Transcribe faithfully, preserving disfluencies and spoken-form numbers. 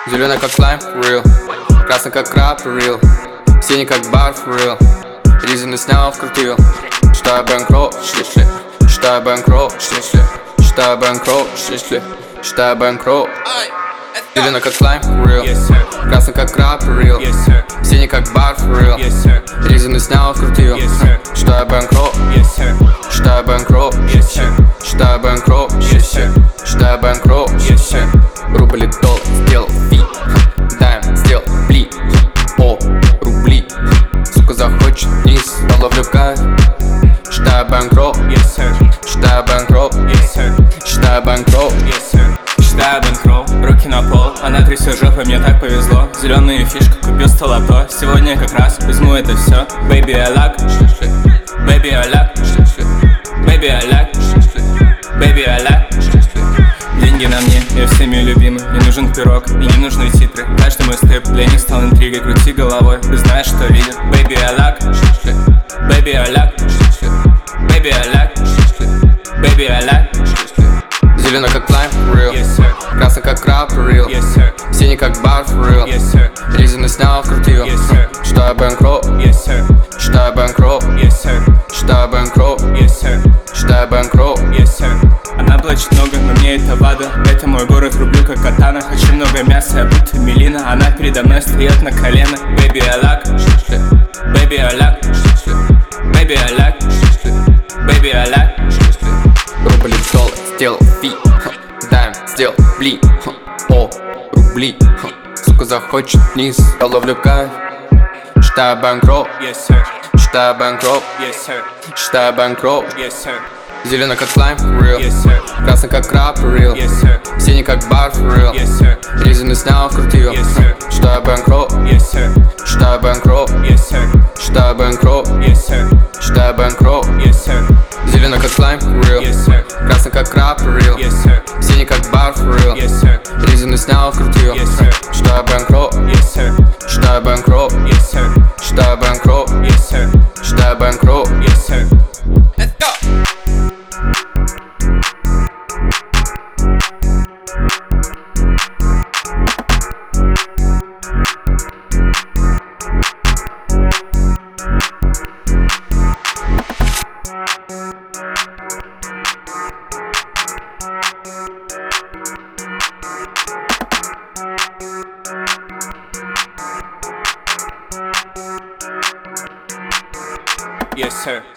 Зеленый как слайм, for real. Красный как краб, for real. Синий как бар, for real. Резину снял, вкрутил. Считаю бэнкроу, шли-шли. Считаю бэнкроу, шли-шли. Считаю бэнкроу, шли-шли. Считаю бэнкроу. Зеленый как слайм, for real. Yes, красный как краб, for real. Yes, синий как бар, for real. Yes, резину снял, вкрутил. Yes, считаю бэнкроу. Yes, считаю бэнкроу. Yes, считаю бэнкроу. Yes, считаю бэнкроу. Yes, рубль и доллар сделал фи. Дайм сделал бли. О, рубли. Сука захочет низ, я ловлю кайф. Считаю бэнкроу. Считаю бэнкроу. Считаю бэнкроу. Считаю бэнкроу, руки на пол. Она трясет жопой, мне так повезло. Зеленая фишка, купил сто лото. Сегодня как раз возьму это все. Baby, I like. Baby, I like. Baby, I like. Baby, I like. Деньги на мне, я всеми любимый. Не нужен пирог и не нужны титры. Каждый мой степ для них стал интригой. Крути головой, ты знаешь, что видит. Baby, I like. Baby, I like. Baby, I like. Baby, I like. Зеленый как лайм, for real. Yes, красный как краб, for real. Yes, синий как бар, for real. Yes, резину снял, вкрутил. Yes, считаю бэнкроу. Yes, считаю бэнкроу. Yes, считаю бэнкроу. Yes, считаю бэнкроу. Yes, она плачет много, но мне это вада. Это мой город, рублю как катана. Хочу много мяса, я будто Мелина. Она передо мной стоит на колено. Baby, I like. Baby, I like. Baby, I like. Baby, I like. Рубль и доллар сделал фи. Дайм сделал бли. О, рубли. Сука захочет низ, я ловлю кайф. Считаю бэнкроу. Считаю бэнкроу. Считаю бэнкроу. Зеленый как слайм, for real. Yes, красный как краб, for real. Yes, синий как бар, for real. Yes, резину снял, вкрутил. Yes, считаю бэнкроу. Yes, считаю бэнкроу. Yes, считаю бэнкроу. Yes, считаю бэнкроу. Yes, зеленый как слайм, for real. Yes, красный как краб, for real. Yes, синий как бар, for real. Yes, резину снял, вкрутил. Yes, считаю бэнкроу. Yes, считаю бэнкроу. Yes, считаю бэнкроу. Yes, считаю бэнкроу. Yes, let's go. Yes, sir.